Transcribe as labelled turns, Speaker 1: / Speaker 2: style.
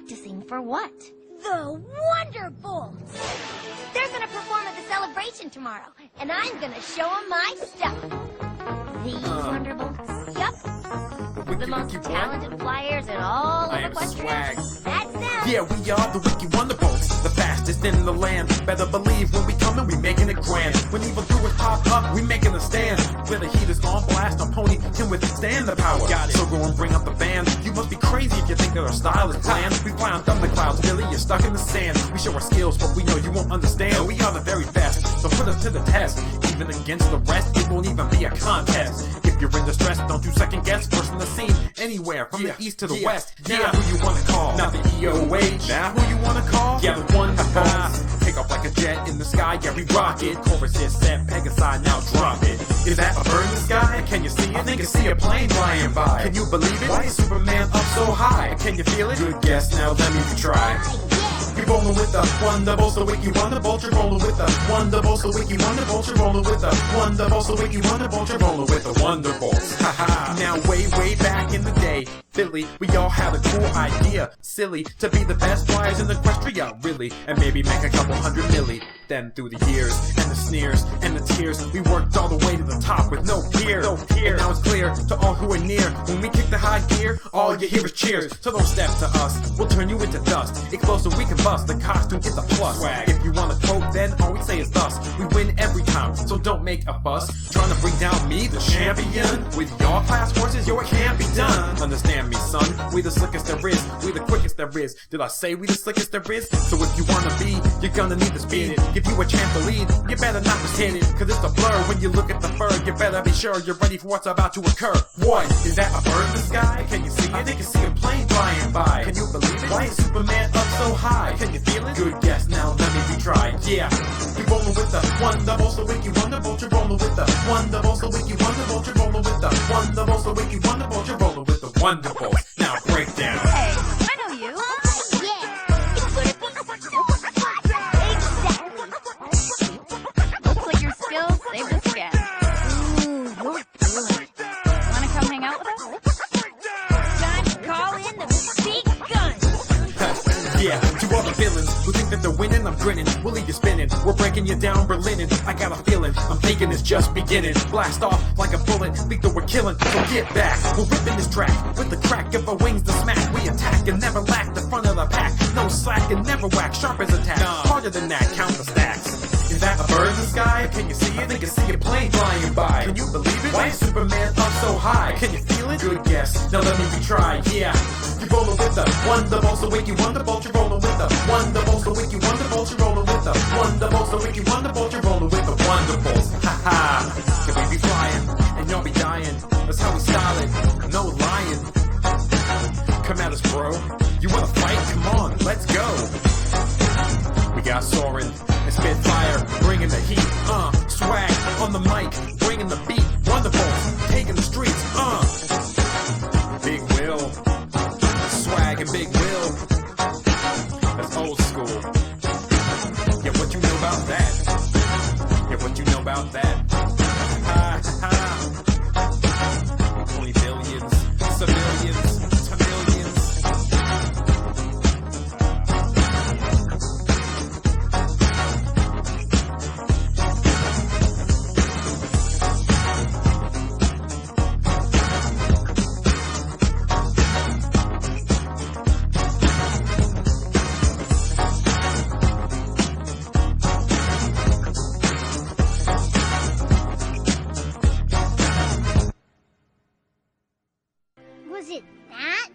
Speaker 1: Practicing for what? The Wonderbolts! They're gonna perform at the celebration tomorrow, and I'm gonna show them my stuff. These Wonderbolts? Yup. The most talented flyers in all of Equestria. That's them.
Speaker 2: Yeah, we are the Wiki Wonderbolts, the fastest in the land. Better believe when we coming, we making it grand. When evil doers pop up, we making a stand. Where the heat is on blast, our pony can withstand the power. Got it. So go and bring up the band. You must be crazy if you think that our style is bland. We fly on thunderclouds, Billy, you're stuck in the sand. We show our skills, but we know you won't understand. We are the very best, so put us to the test. Even against the rest, it won't even be a contest. If you're in distress, don't you second guess. First in the scene, anywhere from the east to the west. Now who you wanna call? Not the EOH. Now who you wanna call? Yeah, the Wonderbolts. Take off like a jet in the sky, yeah, we rock it. Chorus is set, Pegasi, now drop it. Is that a bird in the sky? Can you see it? I think I see a plane flying by. Can you believe it? Why is Superman up so high? Can you feel it? Good guess, now let me try. You're rolling with the Wonderbolts, the Wiki Wonderbolts. You're rolling with the Wonderbolts, the Wiki Wonderbolts. You're rolling with the Wonderbolts, the Wiki Wonderbolts. You're rolling with the Wonderbolts. Haha. Now way back in the day, Philly, we all had a cool idea, silly, to be the best flyers in Equestria, really, and maybe make a couple $100 million. Then through the years, and the sneers, and the tears, we worked all the way to the top with no peer. And now it's clear to all who are near, when we kick the high gear, all you hear is cheers. So don't step to us, we'll turn you into dust. Explosive, we can bust, the costume gets a plus. Swag. If you want a quote, then all we say is thus. We win every time, so don't make a fuss. Trying to bring down me, the champion, with your class horses, yo, it can't be done. Understand me, son, we the slickest there is, we the quickest there is. Did I say we the slickest there is? So if you wanna be, you're gonna need to speed it. Give you a chance to lead, you better not pretend it, cause it's a blur when you look at the fur. You better be sure you're ready for what's about to occur. What? Is that a bird in the sky? Can you see it? I think you see a plane flying by. Can you believe it? Why is Superman up so high? Can you feel it? Good guess, now let me retry. Yeah, we rolling with the Wonderbolts, the Wiki Wonderbolts. You're rolling with the Wonderbolts, the Wiki Wonderbolts. You're rolling with the Wonderbolts, the Wiki Wonderbolts. You're rolling with the Wonderbolts. Now break down.
Speaker 3: Hey, I know you. Looks like your skills saved us again.
Speaker 1: Ooh, you're good.
Speaker 3: Wanna come hang out with us?
Speaker 1: Time to call in the big guns.
Speaker 2: Yeah, to all the villains who think that they're winning, I'm grinning. We'll leave you spinning. We're breaking you down, Berlinin. I got a feeling, I'm thinking it's just beginning. Blast off like a bullet, think that we're killing. So get back, we're ripping this track with the crack of our wings to smack. We attack and never lack the front of the pack. No slack and never whack, sharp as attack. Harder than that, count the stacks. Is that a bird in the sky? Can you see it? I think I see a plane flying by. Can you believe it? Why is Superman up so high? Can you feel it? Good guess. Now let me retry. Yeah, you're rolling with the Wonderbolts, the Wiki Wonderbolts. You're rolling with the Wonderbolts, the Wiki Wonderbolts. You're rolling with the Wonderbolts, the Wiki Wonderbolts. You're rolling with the Wonderbolts. Haha. Can we be flying and y'all be dying? That's how we style it. No lying. Come at us, bro. You wanna fight? Come on, let's go. We got Soarin' and Spitfire, bringing the heat, swag on the mic, bringing the beat, Wonderbolts, taking the streets, Big Will, swag and Big Will, that's old school. Yeah, what you know about that? Yeah, what you know about that? Ha ha. 20 billions, civilians, to millions.
Speaker 1: Was it that?